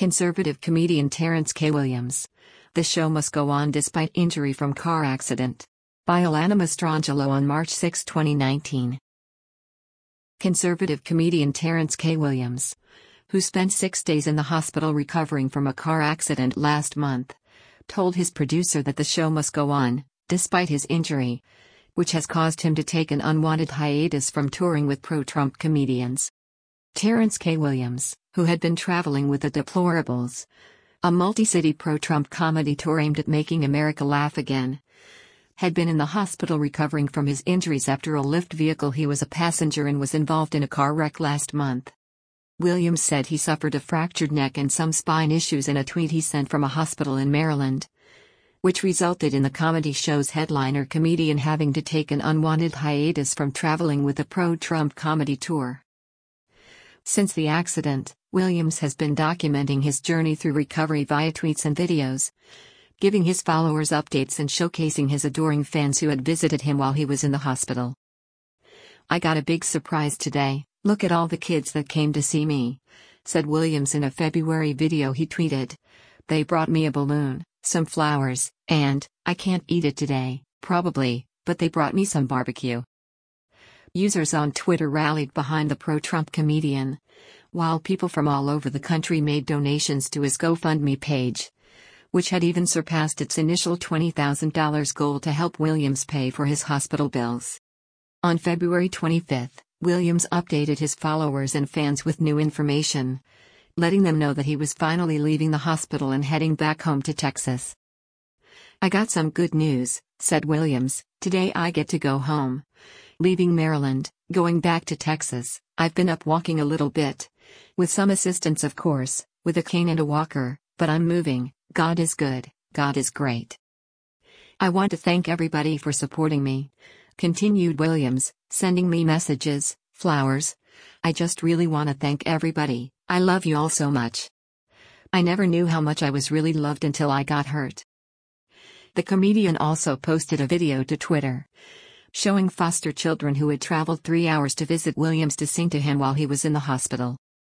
Conservative comedian Terrence K. Williams. The show must go on despite injury from car accident. By Alana Mastrangelo on March 6, 2019. Conservative comedian Terrence K. Williams, who spent 6 days in the hospital recovering from a car accident last month, told his producer that the show must go on, despite his injury, which has caused him to take an unwanted hiatus from touring with pro-Trump comedians. Terrence K. Williams, who had been traveling with the Deplorables, a multi-city pro-Trump comedy tour aimed at making America laugh again, had been in the hospital recovering from his injuries after a Lyft vehicle he was a passenger in was involved in a car wreck last month. Williams said he suffered a fractured neck and some spine issues in a tweet he sent from a hospital in Maryland, which resulted in the comedy show's headliner comedian having to take an unwanted hiatus from traveling with a pro-Trump comedy tour. Since the accident, Williams has been documenting his journey through recovery via tweets and videos, giving his followers updates and showcasing his adoring fans who had visited him while he was in the hospital. "I got a big surprise today, look at all the kids that came to see me," said Williams in a February video he tweeted. "They brought me a balloon, some flowers, and, I can't eat it today, probably, but they brought me some barbecue." Users on Twitter rallied behind the pro-Trump comedian, while people from all over the country made donations to his GoFundMe page, which had even surpassed its initial $20,000 goal to help Williams pay for his hospital bills. On February 25, Williams updated his followers and fans with new information, letting them know that he was finally leaving the hospital and heading back home to Texas. "I got some good news," said Williams, "today I get to go home. Leaving Maryland, going back to Texas. I've been up walking a little bit. With some assistance, of course, with a cane and a walker, but I'm moving. God is good, God is great. I want to thank everybody for supporting me," continued Williams, "sending me messages, flowers. I just really want to thank everybody. I love you all so much. I never knew how much I was really loved until I got hurt." The comedian also posted a video to Twitter, showing foster children who had traveled 3 hours to visit Williams to sing to him while he was in the hospital.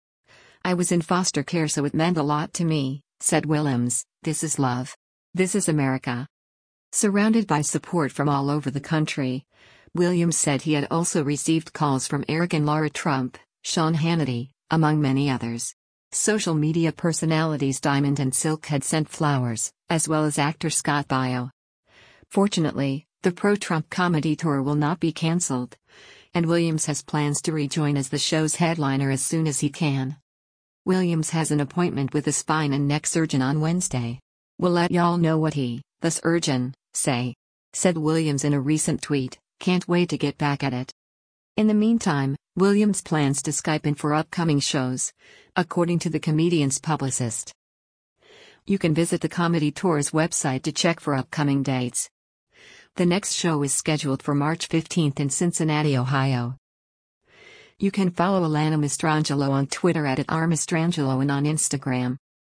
"I was in foster care, so it meant a lot to me," said Williams. "This is love. This is America." Surrounded by support from all over the country, Williams said he had also received calls from Eric and Lara Trump, Sean Hannity, among many others. Social media personalities Diamond and Silk had sent flowers, as well as actor Scott Baio. Fortunately, the pro-Trump comedy tour will not be cancelled, and Williams has plans to rejoin as the show's headliner as soon as he can. Williams has an appointment with a spine and neck surgeon on Wednesday. "We'll let y'all know what he, the surgeon, say," said Williams in a recent tweet. "Can't wait to get back at it." In the meantime, Williams plans to Skype in for upcoming shows, according to the comedian's publicist. You can visit the comedy tour's website to check for upcoming dates. The next show is scheduled for March 15 in Cincinnati, Ohio. You can follow Alana Mastrangelo on Twitter @rmastrangelo and on Instagram